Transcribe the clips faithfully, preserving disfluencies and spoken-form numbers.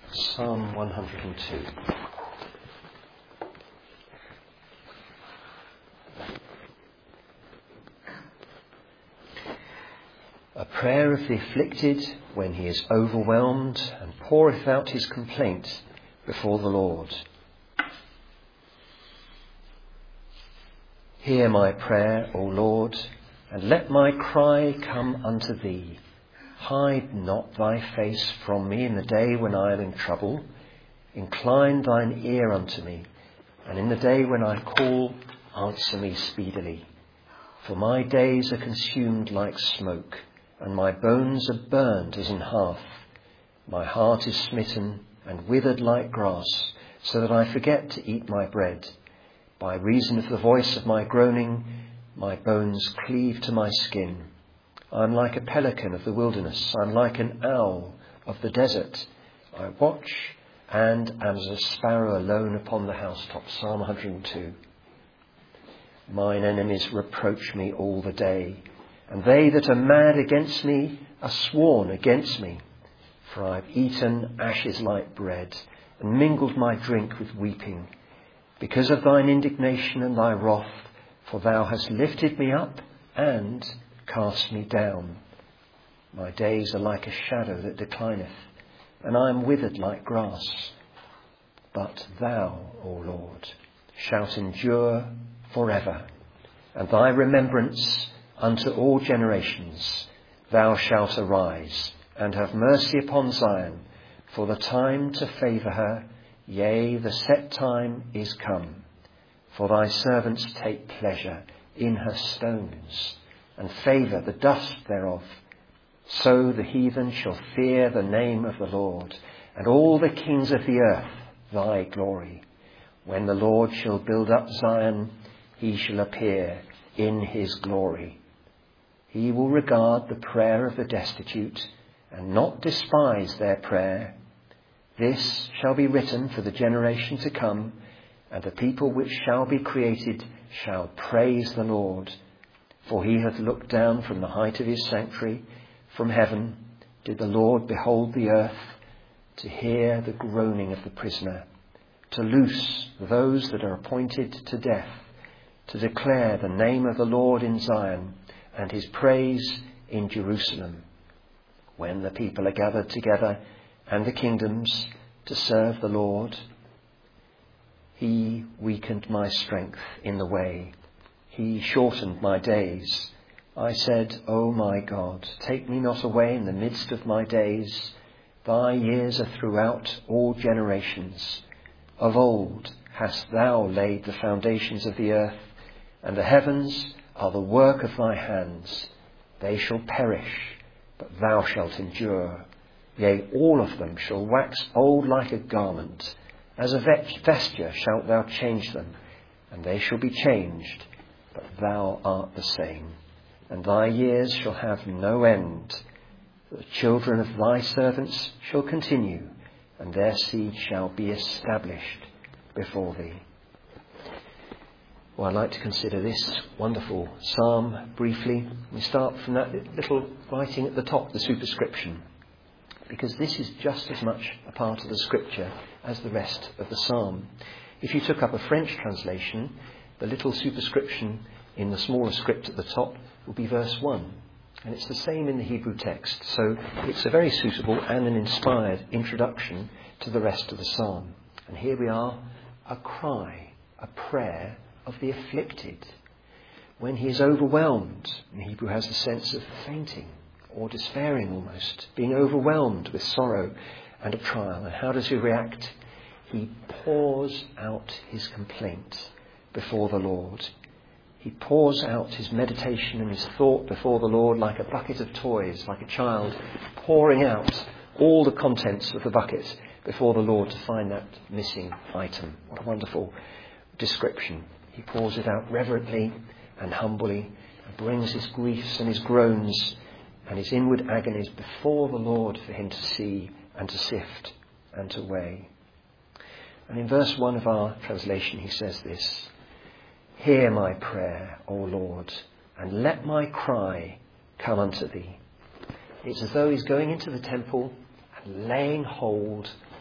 Psalm one hundred two. A prayer of the afflicted when he is overwhelmed and poureth out his complaint before the Lord. Hear my prayer, O Lord, and let my cry come unto thee. Hide not thy face from me in the day when I am in trouble. Incline thine ear unto me, and in the day when I call, answer me speedily. For my days are consumed like smoke, and my bones are burned as in hearth. My heart is smitten and withered like grass, so that I forget to eat my bread. By reason of the voice of my groaning, my bones cleave to my skin. I am like a pelican of the wilderness. I am like an owl of the desert. I watch and am as a sparrow alone upon the housetop. Psalm one hundred two. Mine enemies reproach me all the day, and they that are mad against me are sworn against me. For I have eaten ashes like bread, and mingled my drink with weeping, because of thine indignation and thy wrath, for thou hast lifted me up and cast me down. My days are like a shadow that declineth, and I am withered like grass. But thou, O Lord, shalt endure forever, and thy remembrance unto all generations. Thou shalt arise and have mercy upon Zion, for the time to favour her, yea, the set time is come. For thy servants take pleasure in her stones, and favour the dust thereof. So the heathen shall fear the name of the Lord, and all the kings of the earth thy glory. When the Lord shall build up Zion, he shall appear in his glory. He will regard the prayer of the destitute, and not despise their prayer. This shall be written for the generation to come, and the people which shall be created shall praise the Lord. For he hath looked down from the height of his sanctuary. From heaven did the Lord behold the earth, to hear the groaning of the prisoner, to loose those that are appointed to death, to declare the name of the Lord in Zion, and his praise in Jerusalem. When the people are gathered together, and the kingdoms, to serve the Lord. He weakened my strength in the way. He shortened my days. I said, O my God, take me not away in the midst of my days. Thy years are throughout all generations. Of old hast thou laid the foundations of the earth, and the heavens are the work of thy hands. They shall perish, but thou shalt endure. Yea, all of them shall wax old like a garment. As a vesture shalt thou change them, and they shall be changed, but thou art the same. And thy years shall have no end. The children of thy servants shall continue, and their seed shall be established before thee. Well, I'd like to consider this wonderful psalm briefly. We start from that little writing at the top, the superscription, because this is just as much a part of the scripture as the rest of the psalm. If you took up a French translation, the little superscription in the smaller script at the top will be verse one. And it's the same in the Hebrew text. So it's a very suitable and an inspired introduction to the rest of the psalm. And here we are, a cry, a prayer of the afflicted. When he is overwhelmed, in Hebrew has the sense of fainting or despairing almost, being overwhelmed with sorrow and a trial. And how does he react? He pours out his complaint before the Lord. He pours out his meditation and his thought before the Lord like a bucket of toys, like a child pouring out all the contents of the bucket before the Lord to find that missing item. What a wonderful description. He pours it out reverently and humbly and brings his griefs and his groans and his inward agonies before the Lord for him to see and to sift and to weigh. And in verse one of our translation he says this: Hear my prayer, O Lord, and let my cry come unto thee. It's as though he's going into the temple and laying hold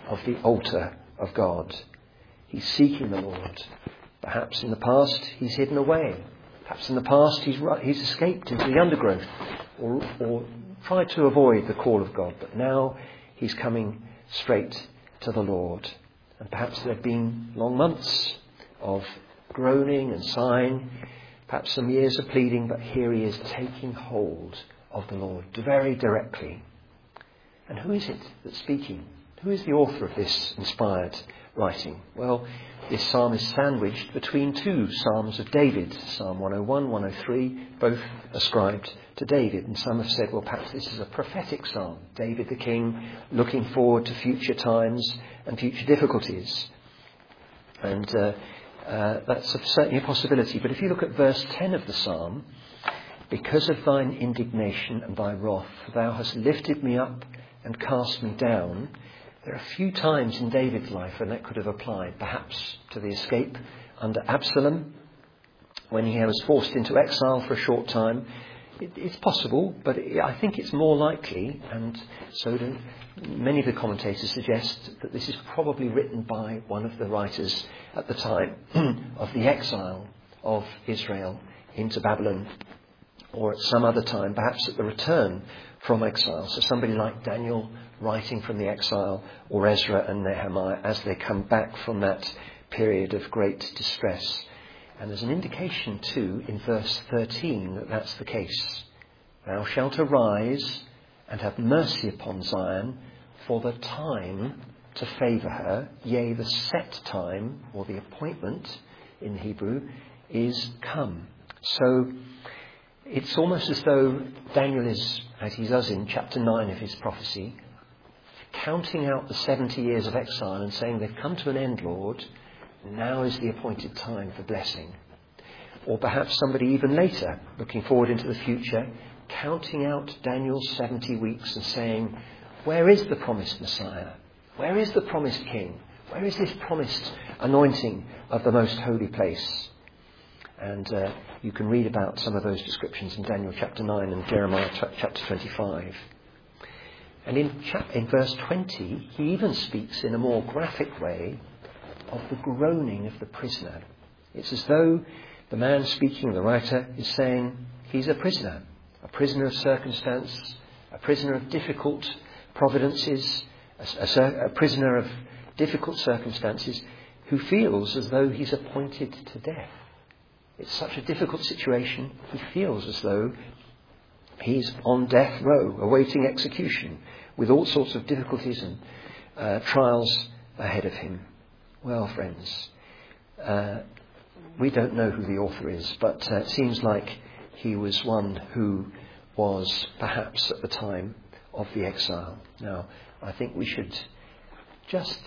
of the altar of God. He's seeking the Lord. Perhaps in the past he's hidden away. Perhaps in the past he's he's escaped into the undergrowth or, or tried to avoid the call of God. But now he's coming straight to the Lord. And perhaps there have been long months of groaning and sighing, perhaps some years of pleading, but here he is taking hold of the Lord very directly. And who is it that's speaking? Who is the author of this inspired writing? Well, this psalm is sandwiched between two psalms of David, Psalm one oh one, one oh three, both ascribed to David. And some have said, well, perhaps this is a prophetic psalm. David the king looking forward to future times and future difficulties. And uh, uh, that's certainly a possibility. But if you look at verse ten of the psalm, because of thine indignation and thy wrath, thou hast lifted me up and cast me down. There are a few times in David's life when that could have applied, perhaps to the escape under Absalom, when he was forced into exile for a short time. It, it's possible, but it, I think it's more likely, and so do many of the commentators suggest, that this is probably written by one of the writers at the time of the exile of Israel into Babylon, or at some other time, perhaps at the return from exile. So somebody like Daniel writing from the exile, or Ezra and Nehemiah as they come back from that period of great distress. And there's an indication too in verse thirteen that that's the case. Thou shalt arise and have mercy upon Zion, for the time to favour her, yea, the set time, or the appointment in Hebrew, is come. So it's almost as though Daniel is, as he does in chapter nine of his prophecy, counting out the seventy years of exile and saying, they've come to an end, Lord, now is the appointed time for blessing. Or perhaps somebody even later, looking forward into the future, counting out Daniel's seventy weeks and saying, where is the promised Messiah? Where is the promised King? Where is this promised anointing of the most holy place? And uh, you can read about some of those descriptions in Daniel chapter nine and Jeremiah t- chapter twenty-five. And in, chap- in verse twenty, he even speaks in a more graphic way of the groaning of the prisoner. It's as though the man speaking, the writer, is saying he's a prisoner, a prisoner of circumstance, a prisoner of difficult providences, a, a, a prisoner of difficult circumstances, who feels as though he's appointed to death. It's such a difficult situation, he feels as though he's on death row, awaiting execution, with all sorts of difficulties and uh, trials ahead of him. Well, friends, uh, we don't know who the author is, but uh, it seems like he was one who was perhaps at the time of the exile. Now, I think we should just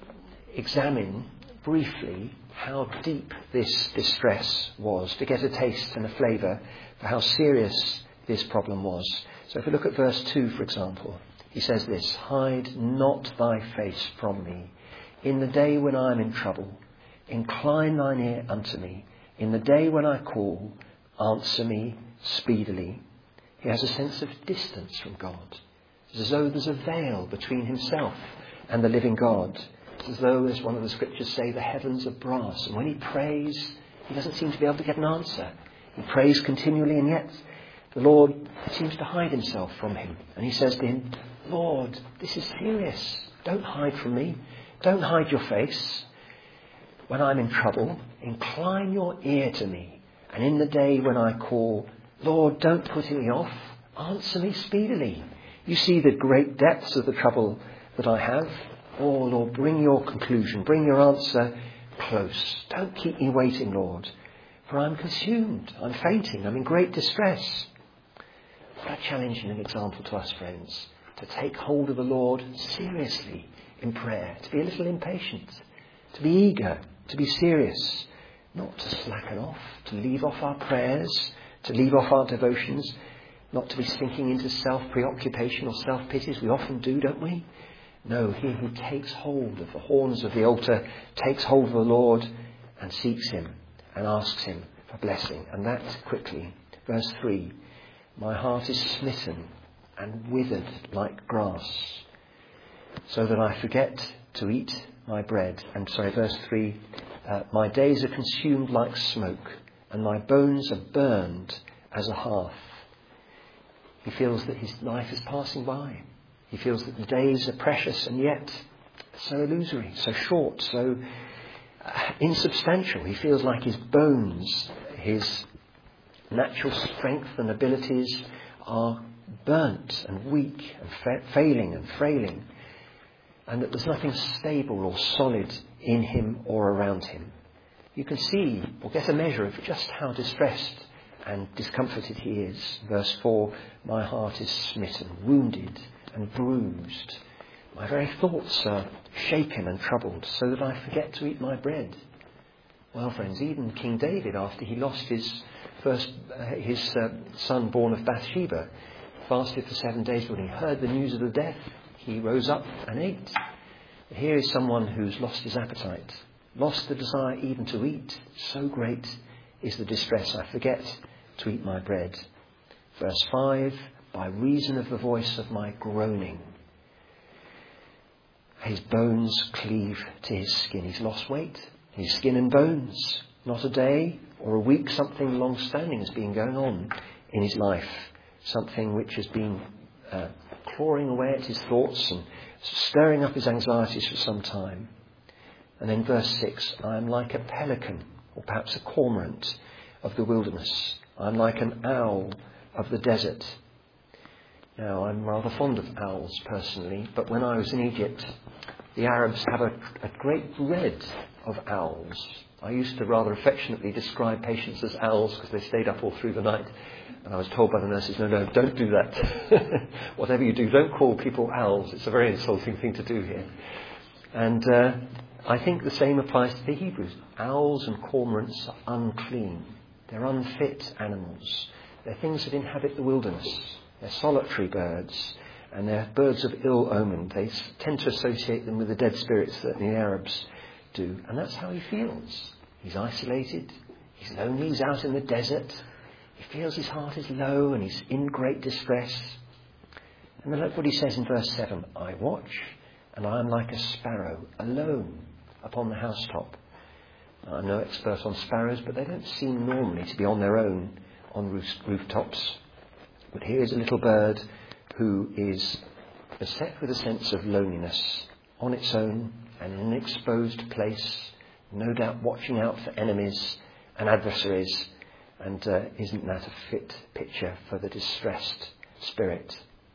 examine briefly how deep this distress was, to get a taste and a flavour for how serious this problem was. So if we look at verse two, for example, he says this, hide not thy face from me in the day when I am in trouble. Incline thine ear unto me. In the day when I call, answer me speedily. He has a sense of distance from God. It's as though there's a veil between himself and the living God. It's as though, as one of the scriptures say, the heavens are brass. And when he prays, he doesn't seem to be able to get an answer. He prays continually, and yet the Lord seems to hide himself from him. And he says to him, Lord, this is serious. Don't hide from me. Don't hide your face. When I'm in trouble, incline your ear to me. And in the day when I call, Lord, don't put me off. Answer me speedily. You see the great depths of the trouble that I have. Oh, Lord, bring your conclusion. Bring your answer close. Don't keep me waiting, Lord. For I'm consumed. I'm fainting. I'm in great distress. What a challenge and an example to us, friends. To take hold of the Lord seriously in prayer. To be a little impatient. To be eager. To be serious. Not to slacken off. To leave off our prayers. To leave off our devotions. Not to be sinking into self-preoccupation or self-pity, as we often do, don't we? No, here he takes hold of the horns of the altar, takes hold of the Lord and seeks him and asks him for blessing. And that quickly. Verse three, my heart is smitten and withered like grass, so that I forget to eat my bread. And sorry, verse three, uh, my days are consumed like smoke, and my bones are burned as a hearth. He feels that his life is passing by. He feels that the days are precious and yet so illusory, so short, so uh, insubstantial. He feels like his bones, his natural strength and abilities are burnt and weak and fa- failing and frailing, and that there's nothing stable or solid in him or around him. You can see or get a measure of just how distressed and discomforted he is. Verse four, my heart is smitten, wounded and bruised. My very thoughts are shaken and troubled, so that I forget to eat my bread. Well, friends, even King David, after he lost his first uh, his uh, son born of Bathsheba, fasted for seven days. When he heard the news of the death, he rose up and ate. Here is someone who's lost his appetite, lost the desire even to eat. So great is the distress, I forget to eat my bread. Verse five, by reason of the voice of my groaning, his bones cleave to his skin. He's lost weight, his skin and bones. Not a day or a week, something long-standing has been going on in his life. Something which has been uh, clawing away at his thoughts and stirring up his anxieties for some time. And then verse six, I am like a pelican, or perhaps a cormorant of the wilderness. I am like an owl of the desert. Now, I'm rather fond of owls personally, but when I was in Egypt, the Arabs have a, a great dread of owls. I used to rather affectionately describe patients as owls because they stayed up all through the night. And I was told by the nurses, no, no, don't do that. Whatever you do, don't call people owls. It's a very insulting thing to do here. And uh, I think the same applies to the Hebrews. Owls and cormorants are unclean. They're unfit animals. They're things that inhabit the wilderness. They're solitary birds. And they're birds of ill omen. They tend to associate them with the dead spirits that the Arabs do. And that's how he feels. He's isolated. He's lonely. He's out in the desert. He feels his heart is low and he's in great distress. And then look what he says in verse seven. I watch and I am like a sparrow alone upon the housetop. Now, I'm no expert on sparrows, but they don't seem normally to be on their own on roof, rooftops. But here is a little bird who is beset with a sense of loneliness on its own and in an exposed place, no doubt watching out for enemies and adversaries. And uh, isn't that a fit picture for the distressed spirit?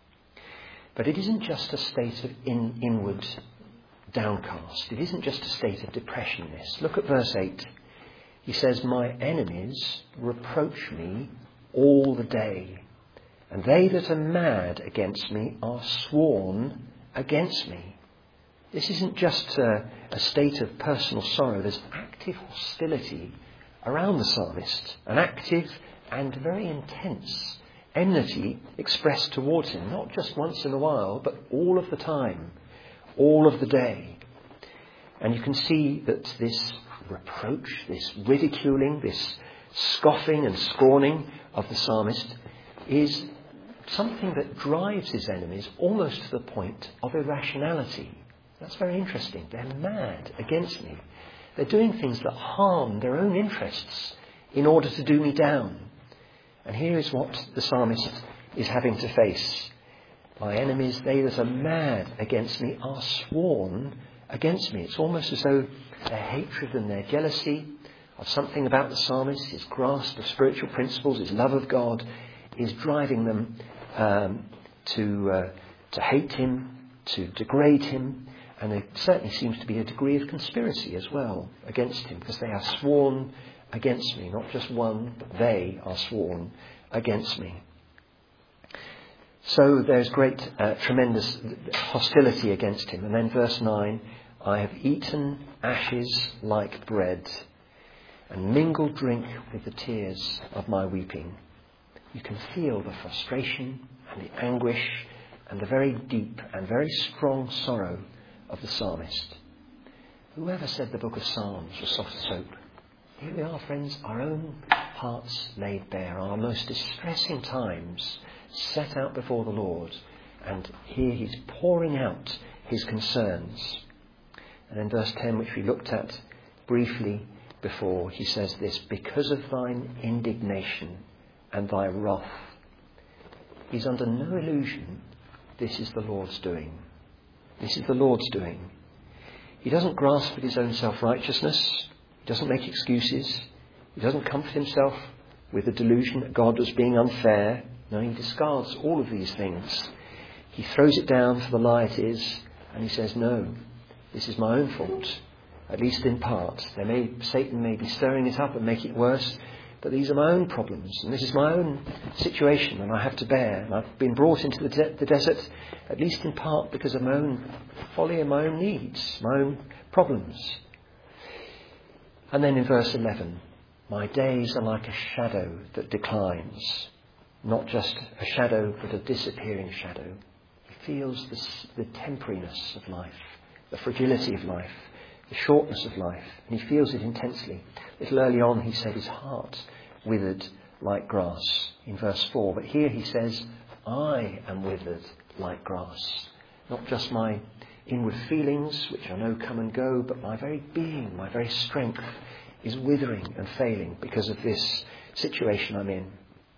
But it isn't just a state of in, inward downcast. It isn't just a state of depression, this. Look at verse eight. He says, my enemies reproach me all the day, and they that are mad against me are sworn against me. This isn't just a, a state of personal sorrow. There's active hostility around the psalmist, an active and very intense enmity expressed towards him, not just once in a while, but all of the time, all of the day. And you can see that this reproach, this ridiculing, this scoffing and scorning of the psalmist is something that drives his enemies almost to the point of irrationality. That's very interesting. They're mad against me. They're doing things that harm their own interests in order to do me down. And here is what the psalmist is having to face. My enemies, they that are mad against me, are sworn against me. It's almost as though their hatred and their jealousy of something about the psalmist, his grasp of spiritual principles, his love of God, is driving them um, to uh, to hate him, to degrade him. And there certainly seems to be a degree of conspiracy as well against him, because they are sworn against me. Not just one, but they are sworn against me. So there's great, uh, tremendous hostility against him. And then verse nine, I have eaten ashes like bread and mingled drink with the tears of my weeping. You can feel the frustration and the anguish and the very deep and very strong sorrow of the psalmist. Whoever said the book of Psalms was soft soap? Here we are, friends, our own hearts laid bare, our most distressing times set out before the Lord, and here he's pouring out his concerns. And in verse ten, which we looked at briefly before, he says this, because of thine indignation and thy wrath. He's under no illusion this is the Lord's doing. This is the Lord's doing. He doesn't grasp at his own self-righteousness. He doesn't make excuses. He doesn't comfort himself with the delusion that God was being unfair. No, he discards all of these things. He throws it down for the lie it is, and he says, no, this is my own fault, at least in part. There may, Satan may be stirring it up and making it worse, but these are my own problems, and this is my own situation, and I have to bear. And I've been brought into the, de- the desert, at least in part because of my own folly and my own needs, my own problems. And then in verse eleven, my days are like a shadow that declines, not just a shadow, but a disappearing shadow. He feels the, the temporariness of life, the fragility of life, the shortness of life, and he feels it intensely. A little early on he said his heart withered like grass in verse four, but here he says, I am withered like grass. Not just my inward feelings, which I know come and go, but my very being, my very strength is withering and failing because of this situation I'm in.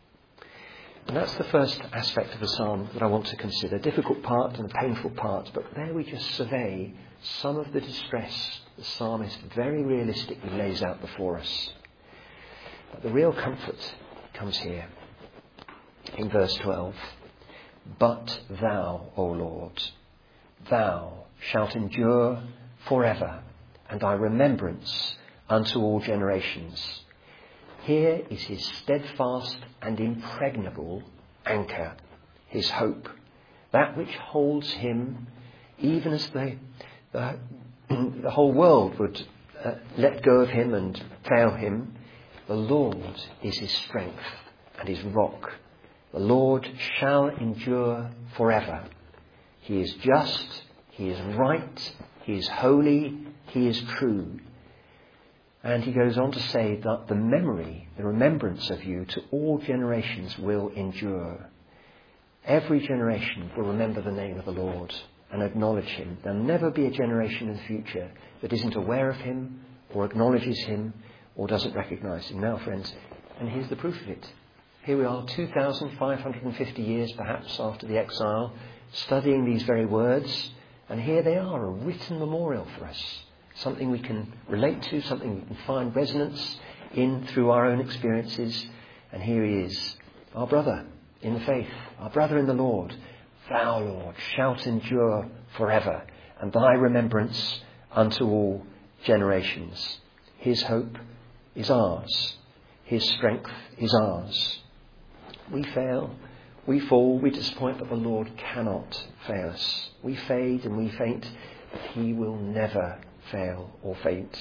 And that's the first aspect of the psalm that I want to consider. Difficult part and a painful part, but there we just survey some of the distress the psalmist very realistically lays out before us. But the real comfort comes here in verse twelve. But thou, O Lord, thou shalt endure forever, and thy remembrance unto all generations. Here is his steadfast and impregnable anchor, his hope, that which holds him even as the, the, the whole world would uh, let go of him and fail him. The Lord is his strength and his rock. The Lord shall endure forever. He is just, he is right, he is holy, he is true. And he goes on to say that the memory, the remembrance of you to all generations will endure. Every generation will remember the name of the Lord and acknowledge him. There'll never be a generation in the future that isn't aware of him or acknowledges him or doesn't recognise him. Now, friends, and here's the proof of it. Here we are, two thousand five hundred fifty years perhaps after the exile, studying these very words, and here they are, a written memorial for us. Something we can relate to, something we can find resonance in through our own experiences. And here he is, our brother in the faith, our brother in the Lord. Thou, Lord, shalt endure forever, and thy remembrance unto all generations. His hope is ours. His strength is ours. We fail, we fall, we disappoint, but the Lord cannot fail us. We fade and we faint, but he will never fail or faint.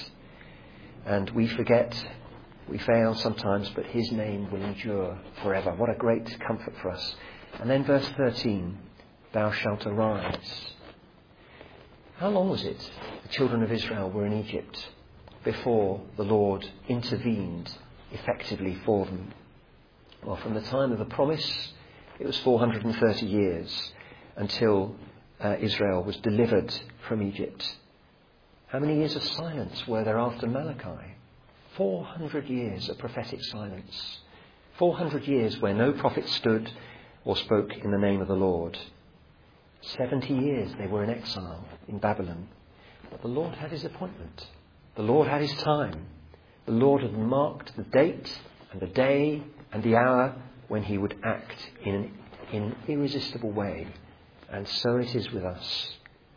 And we forget, we fail sometimes, but his name will endure forever. What a great comfort for us. And then verse thirteen, thou shalt arise. How long was it the children of Israel were in Egypt before the Lord intervened effectively for them? Well, from the time of the promise, it was four hundred thirty years until uh, Israel was delivered from Egypt. How many years of silence were there after Malachi? four hundred years of prophetic silence. four hundred years where no prophet stood or spoke in the name of the Lord. seventy years they were in exile in Babylon. But the Lord had his appointment. The Lord had his time. The Lord had marked the date and the day and the hour when he would act in an, in an irresistible way. And so it is with us.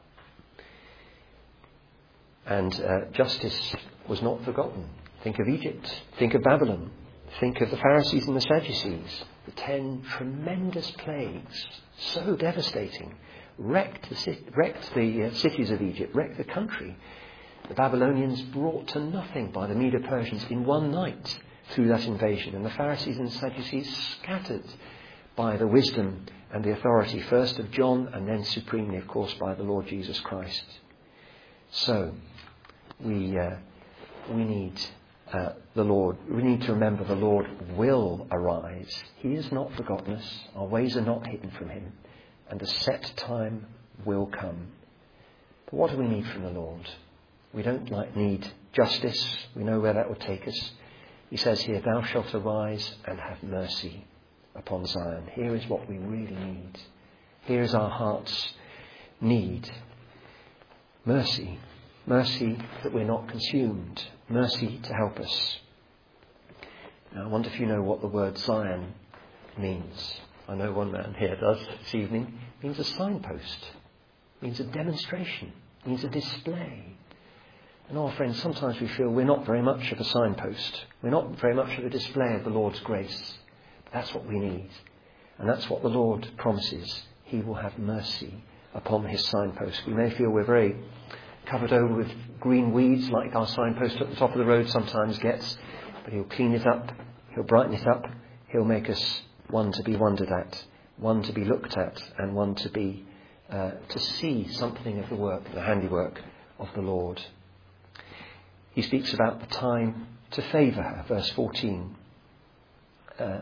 And uh, justice was not forgotten. Think of Egypt. Think of Babylon. Think of the Pharisees and the Sadducees. The ten tremendous plagues, so devastating, wrecked the, wrecked the uh, cities of Egypt, wrecked the country. The Babylonians brought to nothing by the Medo-Persians in one night through that invasion. And the Pharisees and the Sadducees scattered by the wisdom and the authority, first of John and then supremely, of course, by the Lord Jesus Christ. So, we uh, we need uh, the Lord, we need to remember the Lord will arise. He has not forgotten us. Our ways are not hidden from him. And the set time will come. But what do we need from the Lord? We don't like need justice. We know where that will take us. He says here, thou shalt arise and have mercy upon Zion. Here is what we really need. Here is our heart's need. Mercy. Mercy that we're not consumed. Mercy to help us. Now, I wonder if you know what the word Zion means. I know one man here does this evening. It means a signpost. It means a demonstration. It means a display. And our friends, sometimes we feel we're not very much of a signpost. We're not very much of a display of the Lord's grace. But that's what we need. And that's what the Lord promises. He will have mercy upon his signpost. We may feel we're very covered over with green weeds like our signpost at the top of the road sometimes gets. But he'll clean it up. He'll brighten it up. He'll make us one to be wondered at, one to be looked at, and one to be uh, to see something of the work, the handiwork of the Lord. He speaks about the time to favour her, verse fourteen. Uh,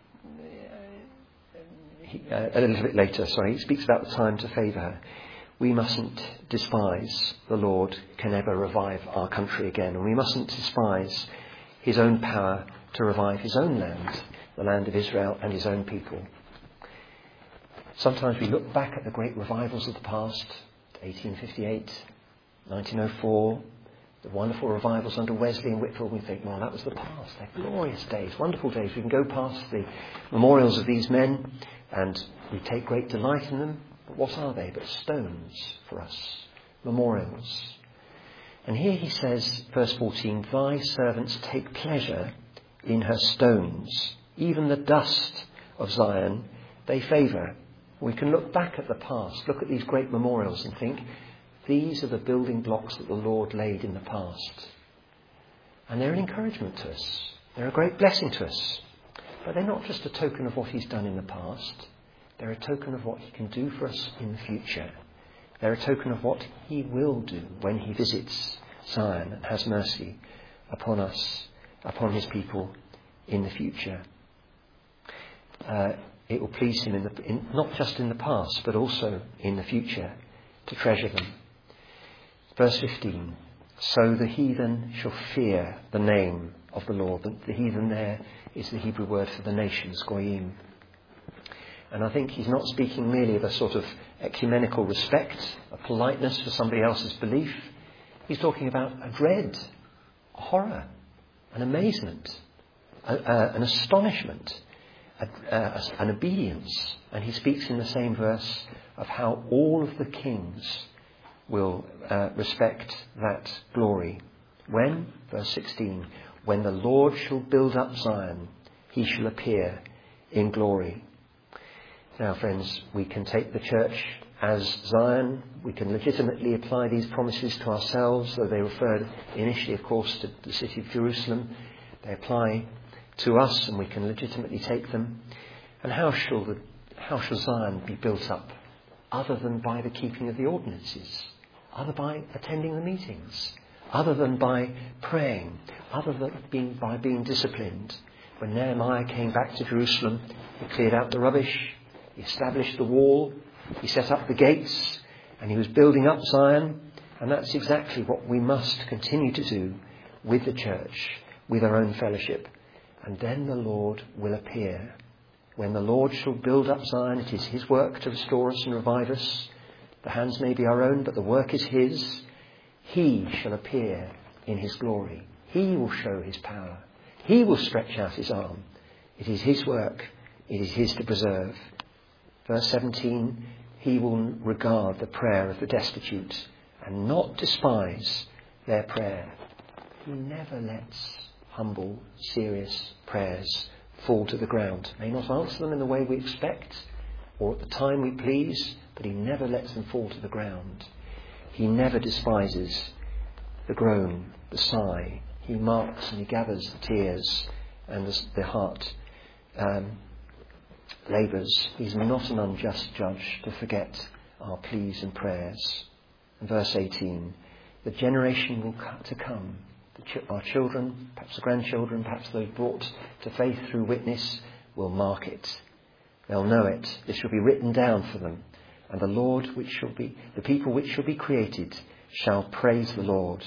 he, uh, a little bit later, sorry, he speaks about the time to favour her. We mustn't despise the Lord can ever revive our country again, and we mustn't despise his own power to revive his own land, the land of Israel and his own people. Sometimes we look back at the great revivals of the past, eighteen fifty-eight, nineteen oh four, the wonderful revivals under Wesley and Whitfield, we think, well, that was the past. They're glorious days, wonderful days. We can go past the memorials of these men and we take great delight in them. But what are they but stones for us? Memorials. And here he says, verse fourteen, thy servants take pleasure in her stones. Even the dust of Zion they favour. We can look back at the past, look at these great memorials and think, these are the building blocks that the Lord laid in the past. And they're an encouragement to us. They're a great blessing to us. But they're not just a token of what he's done in the past. They're a token of what he can do for us in the future. They're a token of what he will do when he visits Zion and has mercy upon us, upon his people in the future. Uh, it will please him in the, in, not just in the past, but also in the future, to treasure them. Verse fifteen, so the heathen shall fear the name of the Lord. The, the heathen there is the Hebrew word for the nations, goyim. And I think he's not speaking merely of a sort of ecumenical respect, a politeness for somebody else's belief. He's talking about a dread, a horror, an amazement, a, a, an astonishment, a, a, an obedience. And he speaks in the same verse of how all of the kings will uh, respect that glory. When? Verse sixteen. When the Lord shall build up Zion, he shall appear in glory. Now, friends, we can take the church as Zion. We can legitimately apply these promises to ourselves, though they referred initially, of course, to the city of Jerusalem. They apply to us, and we can legitimately take them. And how shall the, how shall Zion be built up? Other than by the keeping of the ordinances, other by attending the meetings, other than by praying, other than being, by being disciplined. When Nehemiah came back to Jerusalem, he cleared out the rubbish, he established the wall, he set up the gates, and he was building up Zion. And that's exactly what we must continue to do with the church, with our own fellowship. And then the Lord will appear. When the Lord shall build up Zion, it is his work to restore us and revive us. The hands may be our own, but the work is his. He shall appear in his glory. He will show his power. He will stretch out his arm. It is his work. It is his to preserve. Verse seventeen, he will regard the prayer of the destitute and not despise their prayer. He never lets humble, serious prayers fall to the ground. May not answer them in the way we expect or at the time we please, but he never lets them fall to the ground. He never despises the groan, the sigh. He marks and he gathers the tears and the, the heart um, labours. He's not an unjust judge to forget our pleas and prayers. And verse eighteen, the generation will come to come. The ch- our children, perhaps the grandchildren, perhaps those brought to faith through witness, will mark it. They'll know it. This shall be written down for them. And the Lord which shall be, the people which shall be created, shall praise the Lord.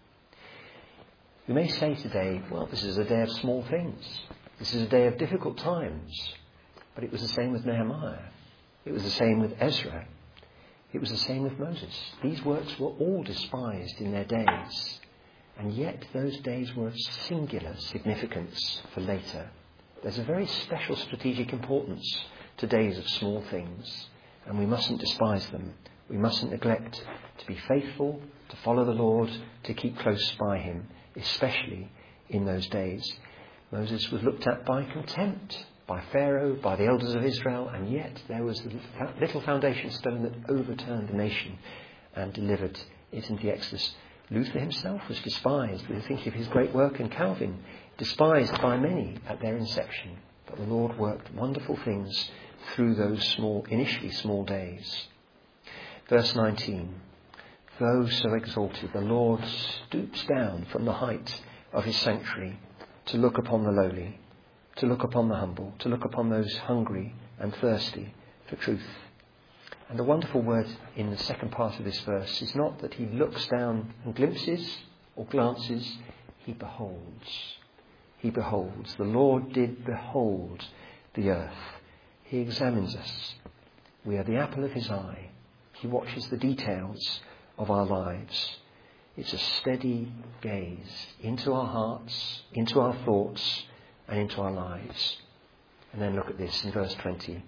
You may say today, well, this is a day of small things. This is a day of difficult times. But it was the same with Nehemiah. It was the same with Ezra. It was the same with Moses. These works were all despised in their days. And yet those days were of singular significance for later. There's a very special strategic importance to days of small things. And we mustn't despise them. We mustn't neglect to be faithful, to follow the Lord, to keep close by him, especially in those days. Moses was looked at by contempt by Pharaoh, by the elders of Israel, and yet there was the little foundation stone that overturned the nation and delivered it into the Exodus. Luther himself was despised. We think of his great work in Calvin, despised by many at their inception. But the Lord worked wonderful things through those small, initially small days. Verse nineteen. Though so exalted, the Lord stoops down from the height of his sanctuary to look upon the lowly, to look upon the humble, to look upon those hungry and thirsty for truth. And the wonderful word in the second part of this verse is not that he looks down and glimpses or glances, he beholds. He beholds. The Lord did behold the earth. He examines us. We are the apple of his eye. He watches the details of our lives. It's a steady gaze into our hearts, into our thoughts, and into our lives. And then look at this in verse twenty.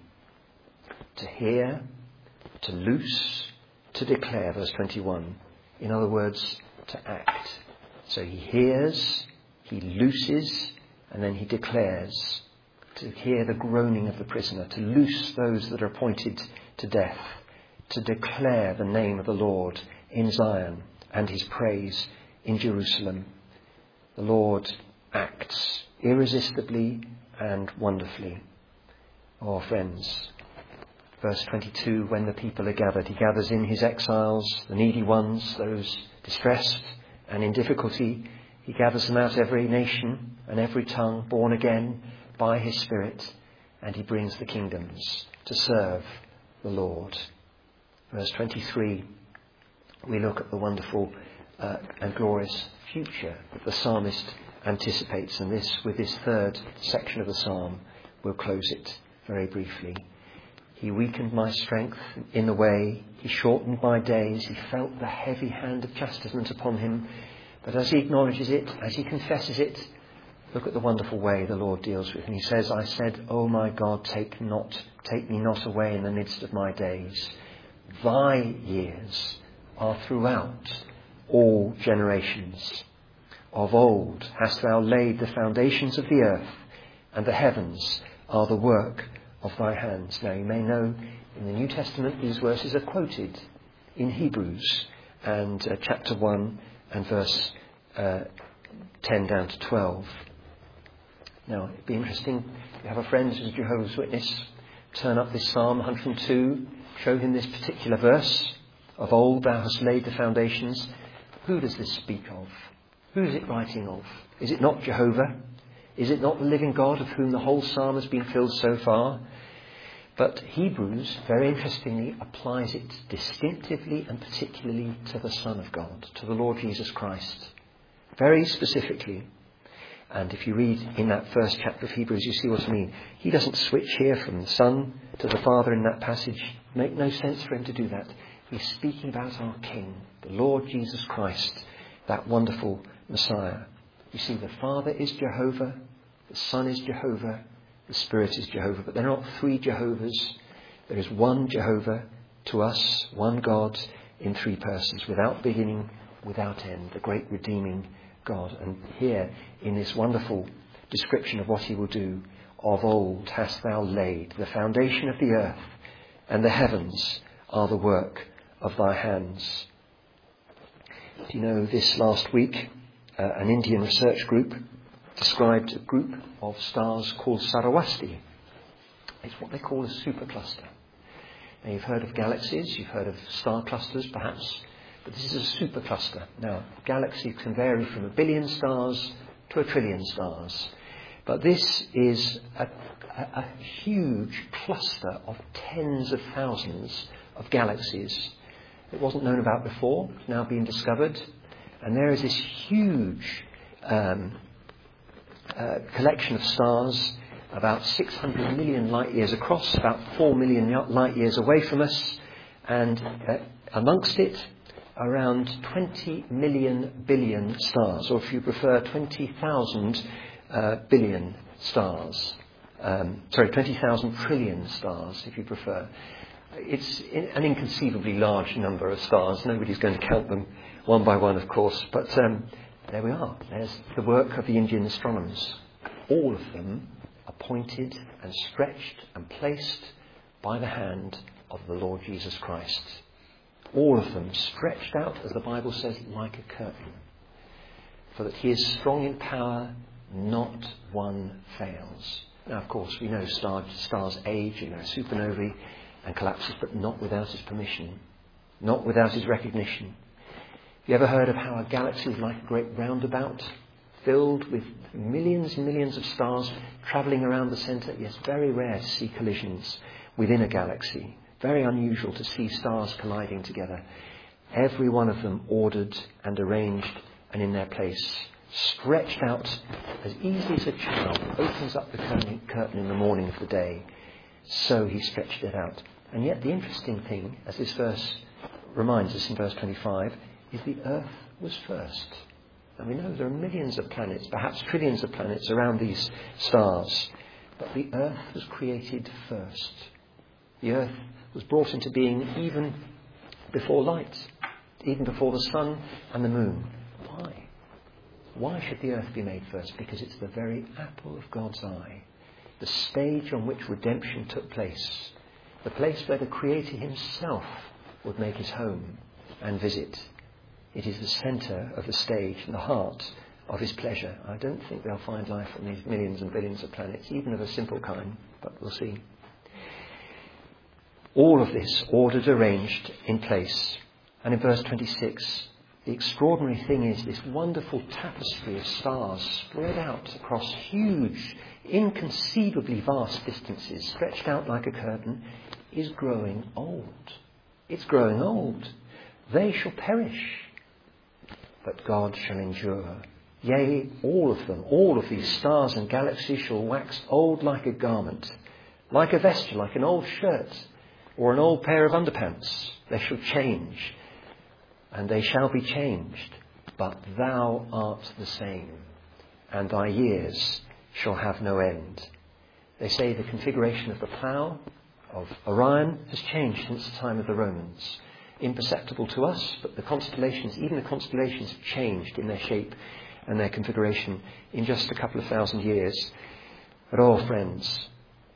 To hear, to loose, to declare, verse twenty-one. In other words, to act. So he hears, he looses, and then he declares. To hear the groaning of the prisoner, to loose those that are appointed to death, to declare the name of the Lord in Zion and his praise in Jerusalem. The Lord acts irresistibly and wonderfully. Oh, friends, verse twenty-two, when the people are gathered, he gathers in his exiles, the needy ones, those distressed and in difficulty. He gathers them out of every nation and every tongue, born again by his Spirit, and he brings the kingdoms to serve the Lord. Verse twenty-three, we look at the wonderful uh, and glorious future that the psalmist anticipates, and this, with this third section of the psalm, we'll close it very briefly. He weakened my strength in the way, he shortened my days, he felt the heavy hand of chastisement upon him, but as he acknowledges it, as he confesses it, look at the wonderful way the Lord deals with him. He says, I said, O my God, take not, take me not away in the midst of my days. Thy years are throughout all generations. Of old hast thou laid the foundations of the earth, and the heavens are the work of thy hands. Now you may know in the New Testament these verses are quoted in Hebrews and uh, chapter one and verse uh, ten down to twelve. Now it'd be interesting if you have a friend who's a Jehovah's Witness, turn up this Psalm one hundred two, show him this particular verse. Of old thou hast laid the foundations. Who does this speak of? Who is it writing of? Is it not Jehovah? Is it not the living God of whom the whole psalm has been filled so far? But Hebrews, very interestingly, applies it distinctively and particularly to the Son of God, to the Lord Jesus Christ. Very specifically. And if you read in that first chapter of Hebrews, you see what I mean. He doesn't switch here from the Son to the Father in that passage. Make no sense for him to do that. He's speaking about our King, the Lord Jesus Christ, that wonderful Messiah. You see, the Father is Jehovah, the Son is Jehovah, the Spirit is Jehovah, but they're not three Jehovahs. There is one Jehovah to us, one God in three persons, without beginning, without end, the great redeeming God. And here, in this wonderful description of what he will do, of old hast thou laid the foundation of the earth, and the heavens are the work of thy hands. Do you know, this last week, uh, an Indian research group described a group of stars called Sarawasti. It's what they call a supercluster. Now, you've heard of galaxies, you've heard of star clusters perhaps, but this is a supercluster. Now, galaxies can vary from a billion stars to a trillion stars. But this is a, a, a huge cluster of tens of thousands of galaxies. It wasn't known about before. It's now being discovered. And there is this huge um, uh, collection of stars, about six hundred million light years across, about four million light years away from us. And uh, amongst it, around twenty million billion stars, or if you prefer, twenty thousand uh, billion stars. Um, sorry, twenty thousand trillion stars, if you prefer. It's an inconceivably large number of stars. Nobody's going to count them one by one, of course. But um, there we are. There's the work of the Indian astronomers. All of them appointed and stretched and placed by the hand of the Lord Jesus Christ. All of them stretched out, as the Bible says, like a curtain. For that he is strong in power, not one fails. Now, of course, we know star, stars age, you know, supernovae, and collapses, but not without his permission, not without his recognition. Have you ever heard of how a galaxy is like a great roundabout, filled with millions and millions of stars travelling around the centre? Yes, very rare to see collisions within a galaxy. Very unusual to see stars colliding together. Every one of them ordered and arranged and in their place, stretched out as easily as a child opens up the curtain in the morning of the day. So he stretched it out. And yet the interesting thing, as this verse reminds us in verse twenty-five, is the earth was first. And we know there are millions of planets, perhaps trillions of planets around these stars. But the earth was created first. The earth was brought into being even before light, even before the sun and the moon. Why? Why should the earth be made first? Because it's the very apple of God's eye. The stage on which redemption took place. The place where the Creator himself would make his home and visit. It is the centre of the stage and the heart of his pleasure. I don't think they'll find life on these millions and billions of planets, even of a simple kind, but we'll see. All of this ordered, arranged, in place. And in verse twenty-six, the extraordinary thing is this wonderful tapestry of stars spread out across huge, inconceivably vast distances, stretched out like a curtain, is growing old. It's growing old. They shall perish, but God shall endure. Yea, all of them, all of these stars and galaxies shall wax old like a garment, like a vesture, like an old shirt, or an old pair of underpants. They shall change, and they shall be changed. But thou art the same, and thy years shall have no end. They say the configuration of the plough of Orion has changed since the time of the Romans. Imperceptible to us, but the constellations, even the constellations, have changed in their shape and their configuration in just a couple of thousand years. But oh, friends,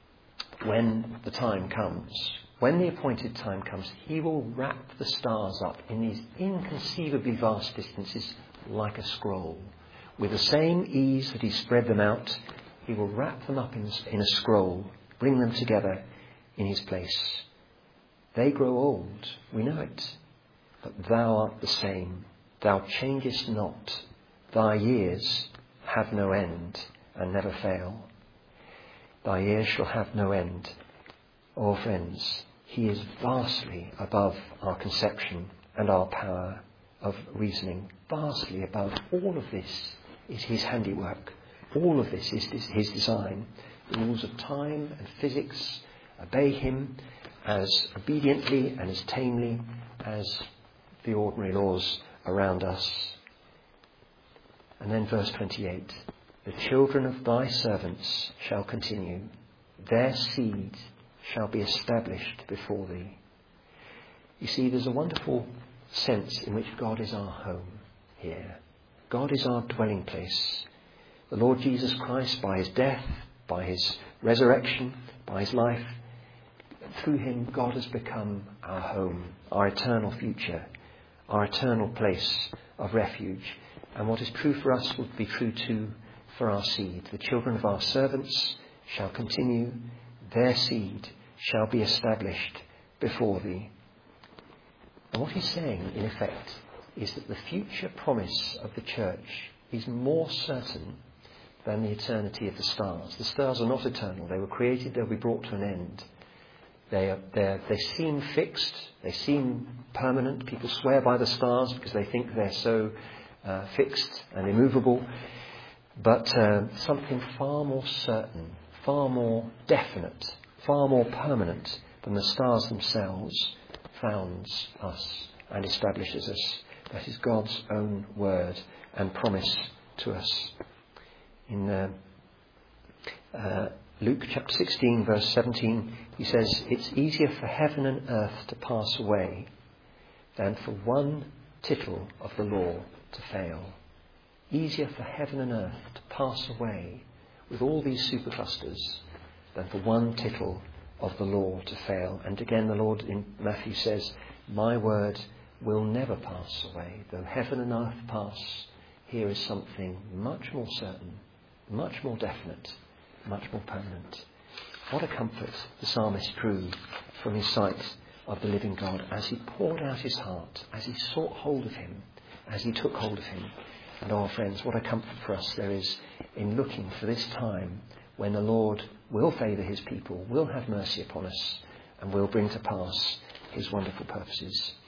when the time comes, when the appointed time comes, he will wrap the stars up in these inconceivably vast distances like a scroll. With the same ease that he spread them out, he will wrap them up in, in a scroll, bring them together in his place. They grow old, we know it, but thou art the same. Thou changest not. Thy years have no end and never fail. Thy years shall have no end. Oh, friends, he is vastly above our conception and our power of reasoning. Vastly above. All of this is his handiwork. All of this is his design. The rules of time and physics obey him as obediently and as tamely as the ordinary laws around us. And then verse twenty-eight. The children of thy servants shall continue. Their seed shall be established before thee. You see, there's a wonderful sense in which God is our home here. God is our dwelling place. The Lord Jesus Christ, by his death, by his resurrection, by his life, through him, God has become our home, our eternal future, our eternal place of refuge. And what is true for us will be true too for our seed. The children of our servants shall continue. Their seed shall be established before thee. And what he's saying, in effect, is that the future promise of the church is more certain than the eternity of the stars. The stars are not eternal. They were created, they'll be brought to an end. They are, they they seem fixed. They seem permanent. People swear by the stars because they think they're so uh, fixed and immovable. But uh, something far more certain, far more definite, far more permanent than the stars themselves founds us and establishes us. That is God's own word and promise to us. In uh, uh, Luke chapter sixteen, verse seventeen, he says, "It's easier for heaven and earth to pass away than for one tittle of the law to fail." Easier for heaven and earth to pass away with all these superclusters than for one tittle of the law to fail. And again the Lord in Matthew says, "My word will never pass away. Though heaven and earth pass, here is something much more certain, much more definite, much more permanent." What a comfort the psalmist drew from his sight of the living God as he poured out his heart, as he sought hold of him, as he took hold of him. And our friends, what a comfort for us there is in looking for this time when the Lord will favour his people, will have mercy upon us, and will bring to pass his wonderful purposes.